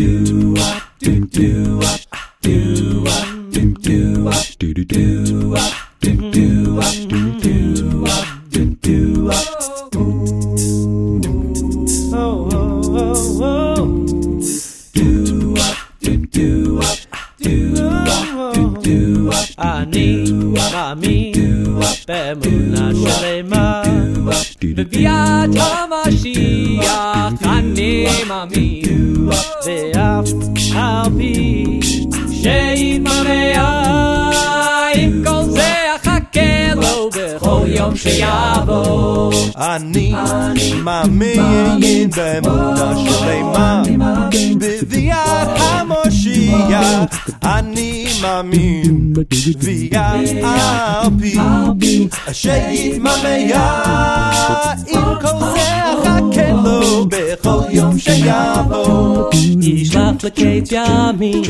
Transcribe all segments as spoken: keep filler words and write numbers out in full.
אני מאמין באמונה שלמה בביאת המשיח אני מאמין ואף על פי שיתממע עם כל זה אחכה לו בכל יום שיבוא אני מאמין באמונה שלמה בביאת המשיח אני מאמין ויאת על פי שיתממע עם כל זה אחכה לו בכל יום שיבוא ישלח לקץ ימים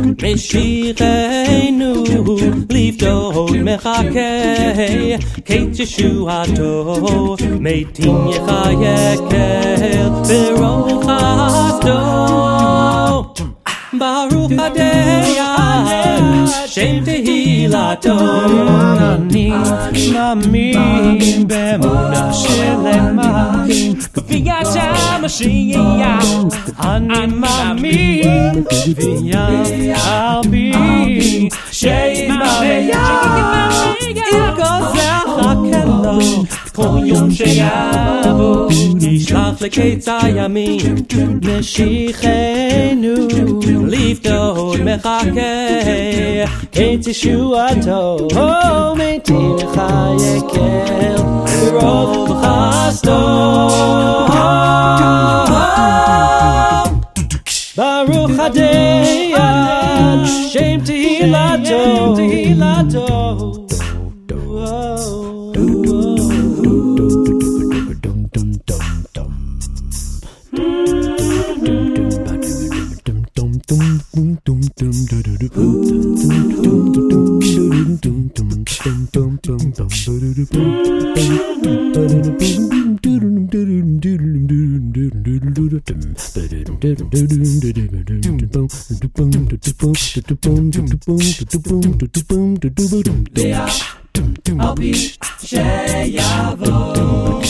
משיחנו לפדות מחכה קץ ישועתו מתים יחייכל ברוח חסדו ברוך הדיין שם תהילתו אני מאמין באמונה שלמה בביאת המשיח אני מאמין ויאת על פי שיתממע עם כל זה אחכה לו כל יום שיבוא ישלח לקץ הימים משיחנו לפדות מחכה קץ ישועתו מתים יחייכל ברוב חסדו ברוך הדיין שם תהילתו I'll be שיבוא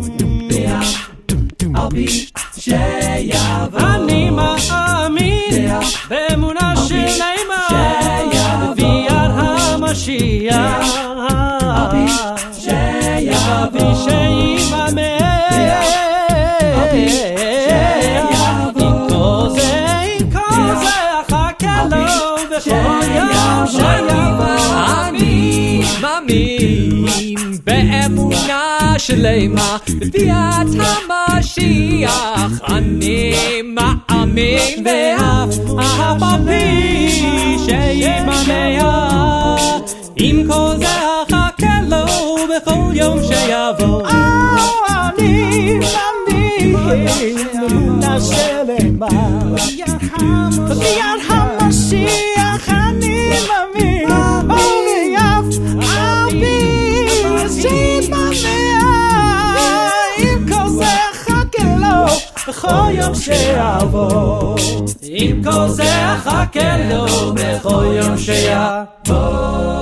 I'll be שיבוא אני מאמין באמונה שלמה בביאת המשיח I'll be שיבוא שיתממע I'll be שיבוא עם כל זה עם כל זה אחכה לו בכל יום שיבוא אני מאמין באמונה שלמה בביאת המשיח אני מאמין ואף על פי שיתממע עם כל זה אחכה לו בכל יום שיבוא אני מאמין באמונה שלמה בביאת המשיח אני מאמין ויאת על פי שיתממע עם כל זה אחכה לו בכל יום שיבוא עם כל זה אחכה לו בכל יום שיבוא